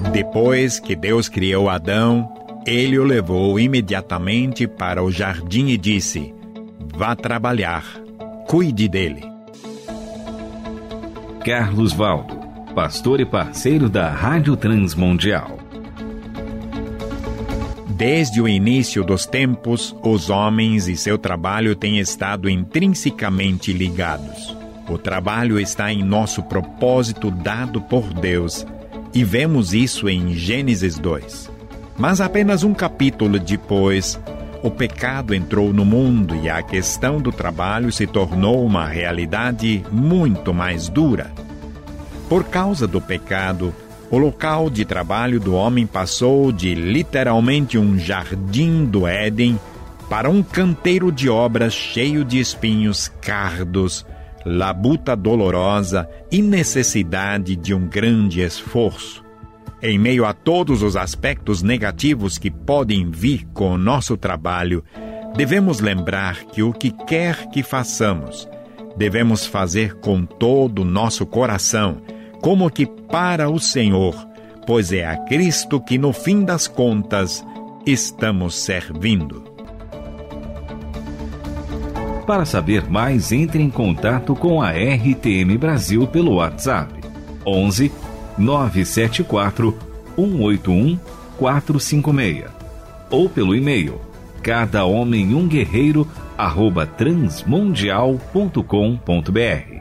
Depois que Deus criou Adão, ele o levou imediatamente para o jardim e disse: vá trabalhar, cuide dele. Carlos Valdo, pastor e parceiro da Rádio Transmundial. Desde o início dos tempos, os homens e seu trabalho têm estado intrinsecamente ligados. O trabalho está em nosso propósito dado por Deus, e vemos isso em Gênesis 2. Mas apenas um capítulo depois, o pecado entrou no mundo e a questão do trabalho se tornou uma realidade muito mais dura. Por causa do pecado, o local de trabalho do homem passou de literalmente um jardim do Éden para um canteiro de obras cheio de espinhos, cardos, labuta dolorosa e necessidade de um grande esforço. Em meio a todos os aspectos negativos que podem vir com o nosso trabalho, devemos lembrar que o que quer que façamos, devemos fazer com todo o nosso coração, como que para o Senhor, pois é a Cristo que, no fim das contas, estamos servindo. Para saber mais, entre em contato com a RTM Brasil pelo WhatsApp 11 974 181 456 ou pelo e-mail cadahomemumguerreiro@transmundial.com.br.